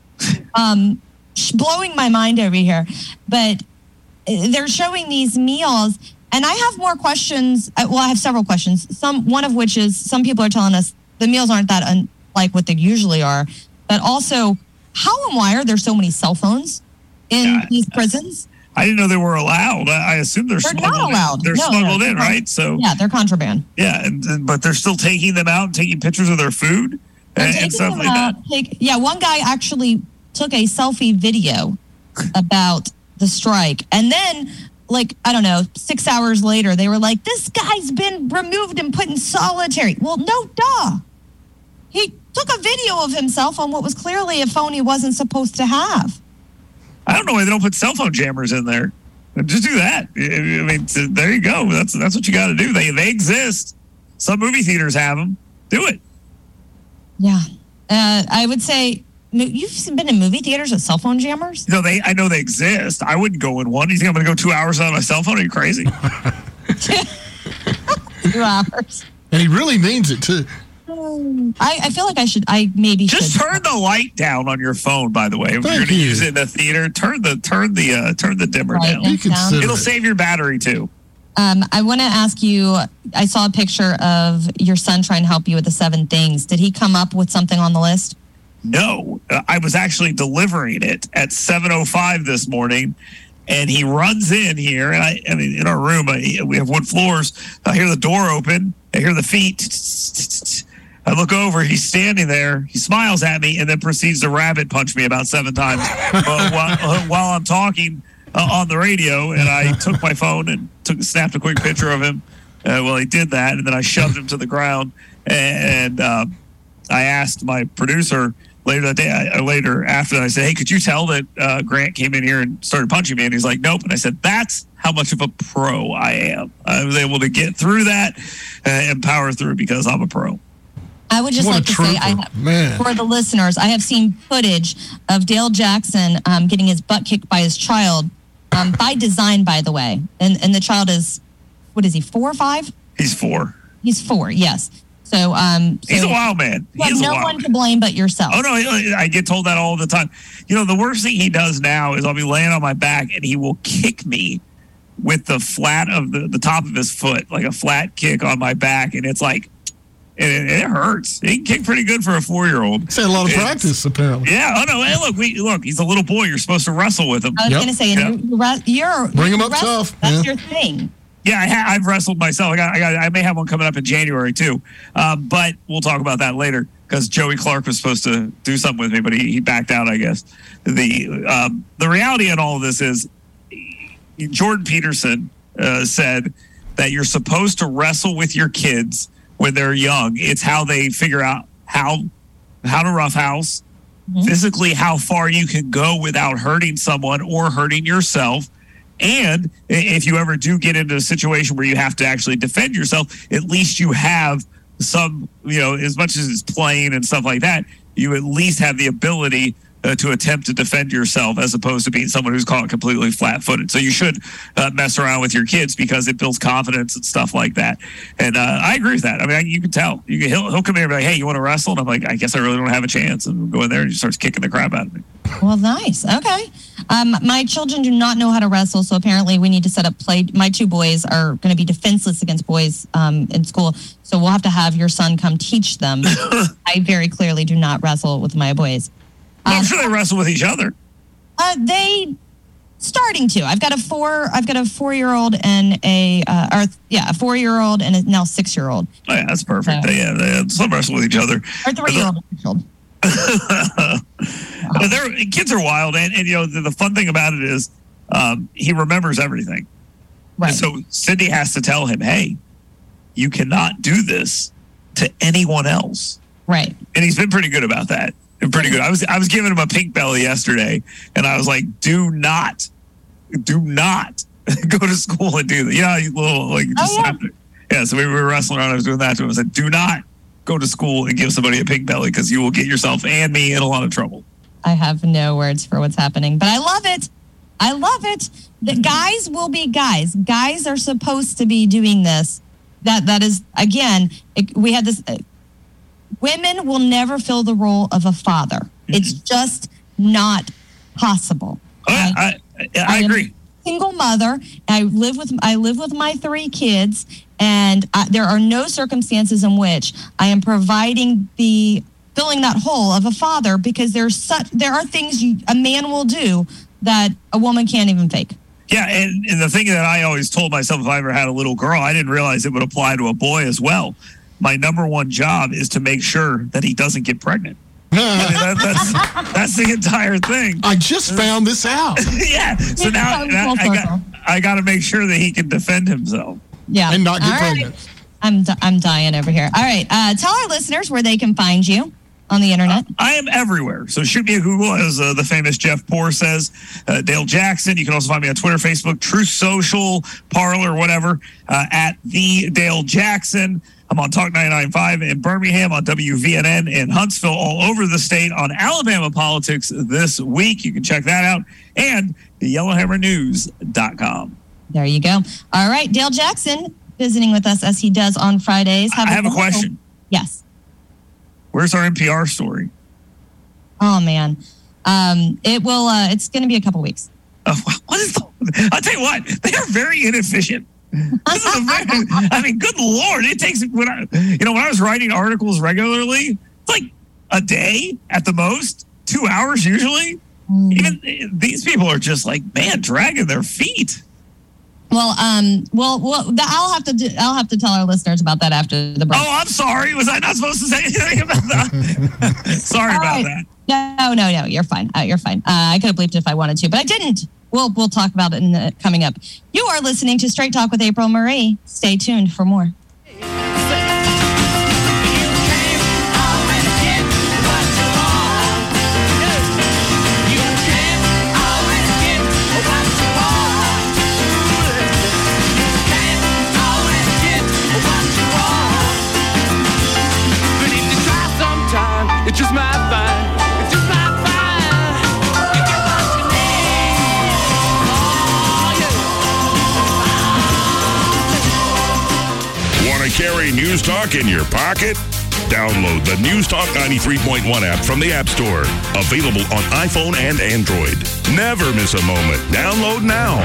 Blowing my mind over here, but they're showing these meals, and I have more questions. Well, I have several questions. One of which is some people are telling us the meals aren't that like what they usually are, but also how and why are there so many cell phones in these prisons? I didn't know they were allowed. I assume they're smuggled not allowed. They're smuggled in, right? So yeah, they're contraband. Yeah, but they're still taking them out and taking pictures of their food and stuff like that. One guy actually took a selfie video about the strike, and then, I don't know, 6 hours later, they were like, this guy's been removed and put in solitary. Well, no, duh. He took a video of himself on what was clearly a phone he wasn't supposed to have. I don't know why they don't put cell phone jammers in there. Just do that. I mean, there you go. That's what you got to do. They exist. Some movie theaters have them. Do it. Yeah. I would say, you've been in movie theaters with cell phone jammers? No, I know they exist. I wouldn't go in one. You think I'm going to go 2 hours on my cell phone? Are you crazy? 2 hours. And he really means it, too. I feel like I maybe just should. Turn the light down on your phone, by the way. If you're going to use it in the theater, turn the dimmer down. It'll save your battery, too. I want to ask you, I saw a picture of your son trying to help you with the 7 things. Did he come up with something on the list? No, I was actually delivering it at 7:05 this morning, and he runs in here, and I mean, in our room, we have wood floors. I hear the door open. I hear the feet. I look over. He's standing there. He smiles at me, and then proceeds to rabbit punch me about 7 times while I'm talking on the radio. And I took my phone and snapped a quick picture of him. He did that, and then I shoved him to the ground. And I asked my producer later that day, after that, I said, hey, could you tell that Grant came in here and started punching me? And he's like, nope. And I said, that's how much of a pro I am. I was able to get through that and power through because I'm a pro. I would just like to say, for the listeners, I have seen footage of Dale Jackson getting his butt kicked by his child, by design, by the way. And the child is, what is he, 4 or 5? He's 4. He's 4, yes. So he's a wild man. You have no one to blame but yourself. Oh, no, I get told that all the time. The worst thing he does now is I'll be laying on my back and he will kick me with the flat of the top of his foot, like a flat kick on my back. And it's like, it hurts. He can kick pretty good for a 4-year-old. He's had a lot of practice, apparently. Yeah. Oh, no. Hey, look, he's a little boy. You're supposed to wrestle with him. I was going to say, you're bring him up tough. That's your thing. Yeah, I've wrestled myself. I may have one coming up in January too, but we'll talk about that later because Joey Clark was supposed to do something with me, but he backed out, I guess. The reality in all of this is Jordan Peterson said that you're supposed to wrestle with your kids when they're young. It's how they figure out how to roughhouse, physically how far you can go without hurting someone or hurting yourself. And if you ever do get into a situation where you have to actually defend yourself, at least you have some, as much as it's playing and stuff like that, you at least have the ability to attempt to defend yourself as opposed to being someone who's caught completely flat-footed. So you should mess around with your kids because it builds confidence and stuff like that. And I agree with that. I mean, you can tell. He'll come in and be like, hey, you want to wrestle? And I'm like, I guess I really don't have a chance. And we'll go in there and he starts kicking the crap out of me. Well, nice. Okay. My children do not know how to wrestle, so apparently we need to set up play. My 2 boys are going to be defenseless against boys in school, so we'll have to have your son come teach them. I very clearly do not wrestle with my boys. I'm sure they wrestle with each other. They starting to. I've got a 4-year-old and a 4-year-old and a now 6-year-old. Oh, yeah, that's perfect. So, they some wrestle with each other. Or 3-year-old. Their kids are wild, and the fun thing about it is he remembers everything. Right. And so Cindy has to tell him, hey, you cannot do this to anyone else. Right. And he's been pretty good about that. Pretty good. I was giving him a pink belly yesterday, and I was like, do not go to school and do that. So we were wrestling around. I was doing that to him. I said, do not go to school and give somebody a pink belly because you will get yourself and me in a lot of trouble. I have no words for what's happening, but I love it. The guys will be guys. Guys are supposed to be doing this. That is, again, we had this... Women will never fill the role of a father. It's just not possible. I agree. Single mother. I live with my 3 kids, and there are no circumstances in which I am filling that hole of a father because there are things a man will do that a woman can't even fake. Yeah, and the thing that I always told myself if I ever had a little girl, I didn't realize it would apply to a boy as well. My number one job is to make sure that he doesn't get pregnant. That's the entire thing. I just found this out. Yeah. So now I got to make sure that he can defend himself. Yeah. And not get pregnant. I'm dying over here. All right. Tell our listeners where they can find you on the internet. I am everywhere. So shoot me a Google, as the famous Jeff Poor says. Dale Jackson. You can also find me on Twitter, Facebook, Truth Social, Parler, whatever, at the Dale Jackson. I'm on Talk 99.5 in Birmingham, on WVNN in Huntsville, all over the state on Alabama politics this week. You can check that out. And YellowhammerNews.com. There you go. All right. Dale Jackson visiting with us as he does on Fridays. I have a question. Yes. Where's our NPR story? Oh, man. It's going to be a couple weeks. I'll tell you what, they are very inefficient. Good Lord. It takes, when I was writing articles regularly, it's like a day at the most, 2 hours usually. Even these people are just like, man, dragging their feet. Well, I'll have to tell our listeners about that after the break. Oh, I'm sorry. Was I not supposed to say anything about that? Sorry about that. No, you're fine. You're fine. I could have bleeped it if I wanted to, but I didn't. We'll talk about it coming up. You are listening to Straight Talk with April Marie. Stay tuned for more. It's just my fine. It's just my fine. You get what you need. Oh, yeah. Want to carry News Talk in your pocket? Download the News Talk 93.1 app from the App Store. Available on iPhone and Android. Never miss a moment. Download now.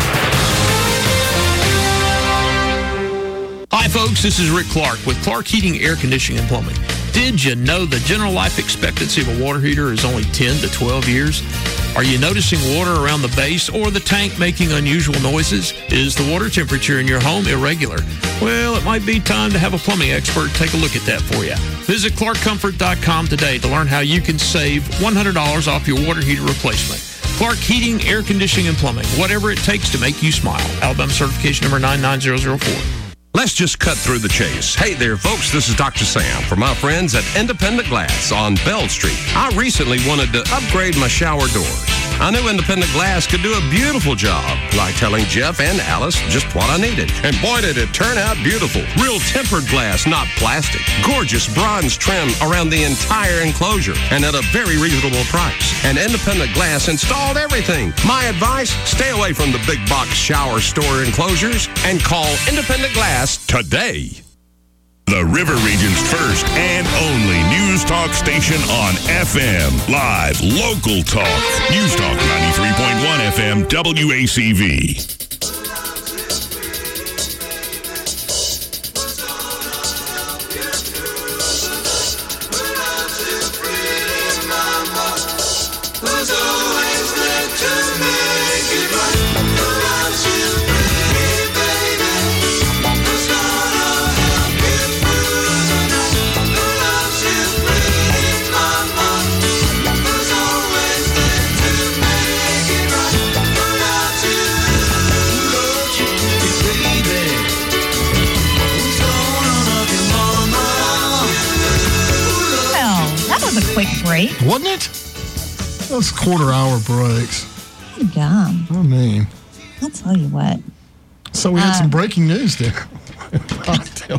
Hi, folks. This is Rick Clark with Clark Heating, Air Conditioning, and Plumbing. Did you know the general life expectancy of a water heater is only 10 to 12 years? Are you noticing water around the base or the tank making unusual noises? Is the water temperature in your home irregular? Well, it might be time to have a plumbing expert take a look at that for you. Visit ClarkComfort.com today to learn how you can save $100 off your water heater replacement. Clark Heating, Air Conditioning, and Plumbing. Whatever it takes to make you smile. Alabama certification number 99004. Let's just cut through the chase. Hey there, folks. This is Dr. Sam from my friends at Independent Glass on Bell Street. I recently wanted to upgrade my shower doors. I knew Independent Glass could do a beautiful job, like telling Jeff and Alice just what I needed. And boy, did it turn out beautiful. Real tempered glass, not plastic. Gorgeous bronze trim around the entire enclosure and at a very reasonable price. And Independent Glass installed everything. My advice, stay away from the big box shower store enclosures and call Independent Glass today. The River Region's first and only News Talk station on FM. Live, local talk. News Talk 93.1 FM, WACV. Break. Wasn't it? Those quarter-hour breaks. Gum. I mean, I'll tell you what. So we had some breaking news there. How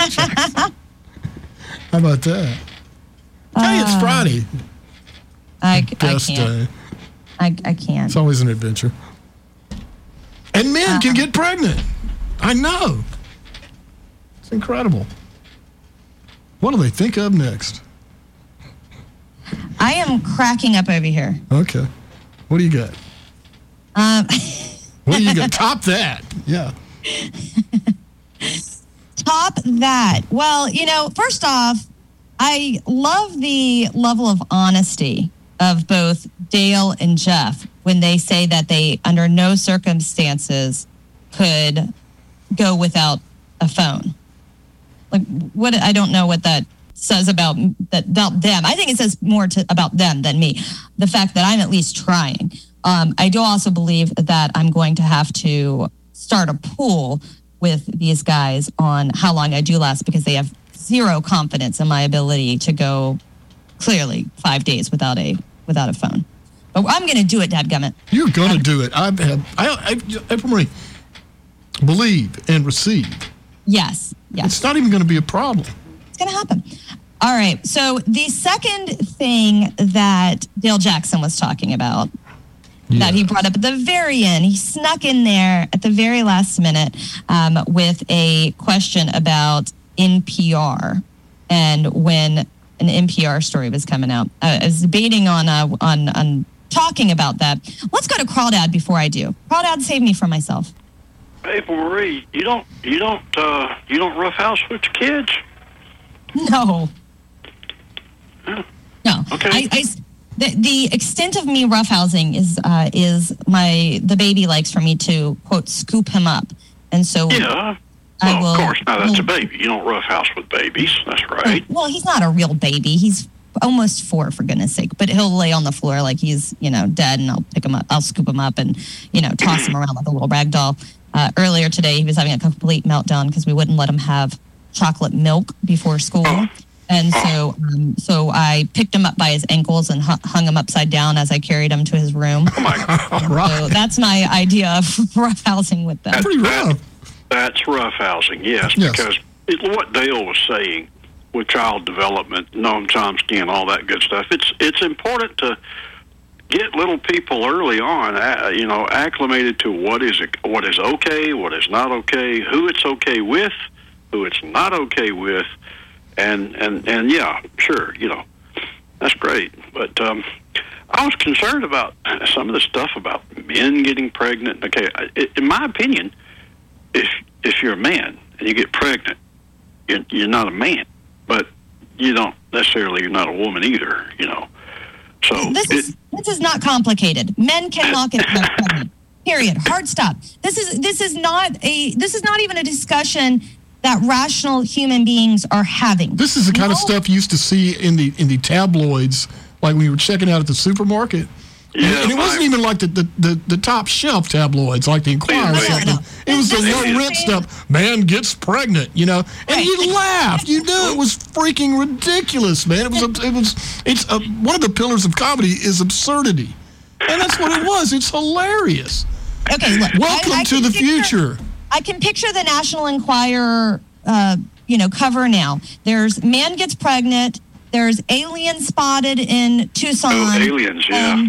about that? Hey, it's Friday. I Best can't. day. I can't. It's always an adventure. And men can get pregnant. I know. It's incredible. What do they think of next? I am cracking up over here. Okay. What do you got? What do you got? Top that. Yeah. Top that. Well, first off, I love the level of honesty of both Dale and Jeff when they say that they, under no circumstances, could go without a phone. Like, what? I don't know what that says about them. I think it says more about them than me. The fact that I'm at least trying. I do also believe that I'm going to have to start a pool with these guys on how long I do last, because they have zero confidence in my ability to go clearly 5 days without a phone. But I'm going to do it, dadgummit. You're going to do it. I believe and receive. Yes. It's not even going to be a problem. It's going to happen. All right. So the second thing that Dale Jackson was talking about, that he brought up at the very end, he snuck in there at the very last minute with a question about NPR and when an NPR story was coming out. I was debating on talking about that. Let's go to Crawdad before I do. Crawdad, save me from myself. April Marie, you don't roughhouse with your kids? No. No. Okay. The extent of me roughhousing is the baby likes for me to, quote, scoop him up. And so yeah. Well, of course, now that's a baby. You don't roughhouse with babies. That's right. Well, he's not a real baby. He's almost 4, for goodness sake. But he'll lay on the floor like he's, dead, and I'll pick him up. I'll scoop him up and, toss him around like a little rag doll. Earlier today, he was having a complete meltdown because we wouldn't let him have chocolate milk before school. And so I picked him up by his ankles and hung him upside down as I carried him to his room. Oh my God. So that's my idea of roughhousing with them. That's pretty rough. That's roughhousing, yes. Because what Dale was saying with child development, Noam Chomsky and all that good stuff, it's important to get little people early on, acclimated to what is okay, what is not okay, who it's okay with, who it's not okay with, and yeah, sure, that's great. But I was concerned about some of the stuff about men getting pregnant. Okay, in my opinion, if you're a man and you get pregnant, you're not a man, but you're not a woman either, So this is not complicated. Men cannot get pregnant. Period. Hard stop. This is not even a discussion that rational human beings are having. This is the kind of stuff you used to see in the tabloids, like when you were checking out at the supermarket. Yeah, and it wasn't even like the top shelf tabloids, like the Inquirer or something. It was the low rent stuff. Man gets pregnant, and you laughed. You knew it was freaking ridiculous, man. It's one of the pillars of comedy is absurdity. And that's what it was. It's hilarious. Okay, look. Welcome to the future. I can picture the National Enquirer, cover now. There's man gets pregnant. There's alien spotted in Tucson. Oh, aliens, yeah.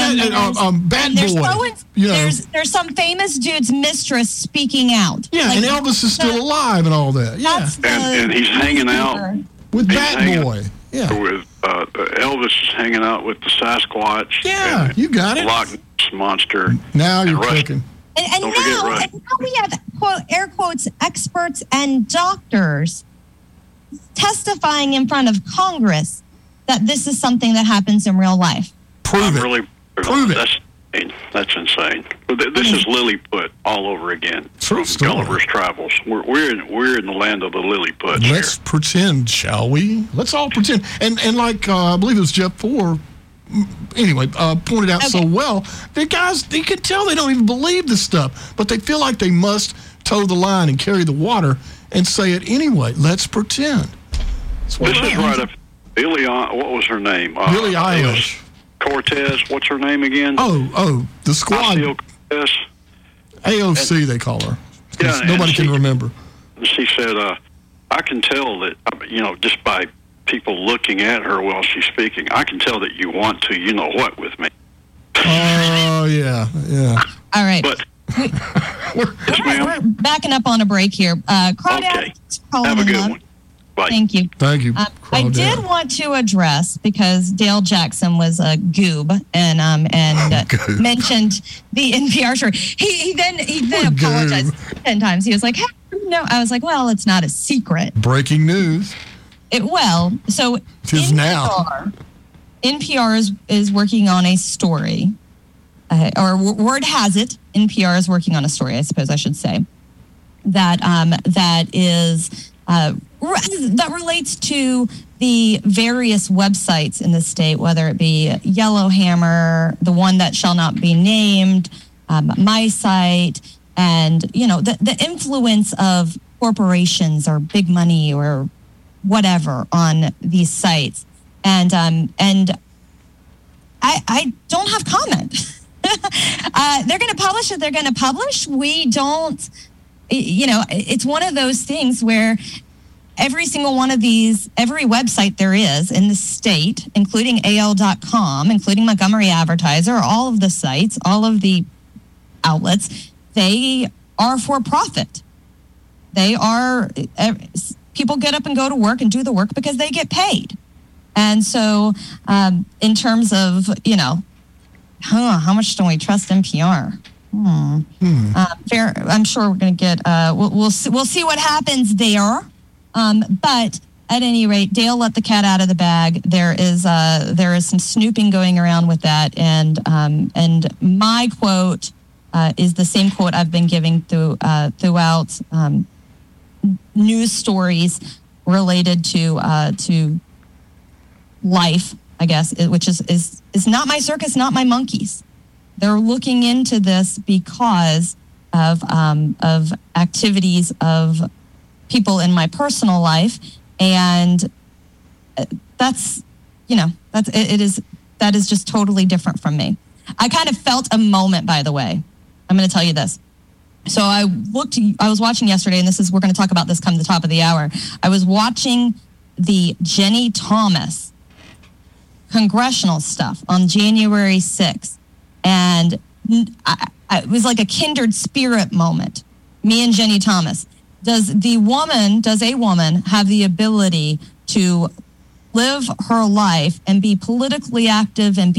Bad boy. There's some famous dude's mistress speaking out. Yeah, and Elvis is still alive and all that. Yeah. And he's hanging out with Bad Boy. Yeah. With Elvis is hanging out with the Sasquatch. Yeah, and you got it. Loch Ness Monster. Now you're cooking. And now we have, quote, air quotes, experts and doctors testifying in front of Congress that this is something that happens in real life. Prove it. That's insane. This is Lilliput all over again. True story. Gulliver's Travels. We're in the land of the Lilliput. Let's pretend, shall we? Let's all pretend. And like I believe it was Jeff Ford. Anyway, pointed out so well, the guys, you can tell they don't even believe this stuff, but they feel like they must toe the line and carry the water and say it anyway. Let's pretend. This is right up. Billie, what was her name? Billie Eilish. Cortez, what's her name again? Oh, the squad. Cortez. AOC, they call her. Yeah, nobody can remember. She said, I can tell that, just by people looking at her while she's speaking, I can tell that you want to, you know what, with me. Oh, yeah. All right. But we're backing up on a break here. Crawdad, have a good one. Bye. Thank you. Thank you. I did want to address, because Dale Jackson was a goob and mentioned the NPR story. He then apologized 10 times. He was like, hey, no. I was like, well, it's not a secret. Breaking news. So it is now. NPR is working on a story, or word has it, NPR is working on a story, I suppose I should say, that relates to the various websites in the state, whether it be Yellowhammer, the one that shall not be named, My Site, and the influence of corporations or big money or whatever on these sites. And I don't have comment. They're going to publish it. They're going to publish. We don't, it's one of those things where every single one of these, every website there is in the state, including AL.com, including Montgomery Advertiser, all of the sites, all of the outlets, they are for profit. They are, people get up and go to work and do the work because they get paid. And so in terms of, how much do we trust NPR? I'm sure we're going to get, we'll see what happens there. But at any rate, Dale let the cat out of the bag. There is some snooping going around with that. And my quote is the same quote I've been giving throughout news stories related to life, I guess, which is not my circus, not my monkeys. They're looking into this because of activities of people in my personal life, and that is just totally different from me. I kind of felt a moment, by the way. I'm going to tell you this. So I was watching yesterday, and we're going to talk about this come the top of the hour. I was watching the Jenny Thomas congressional stuff on January 6th. And it was like a kindred spirit moment. Me and Jenny Thomas. Does a woman have the ability to live her life and be politically active and be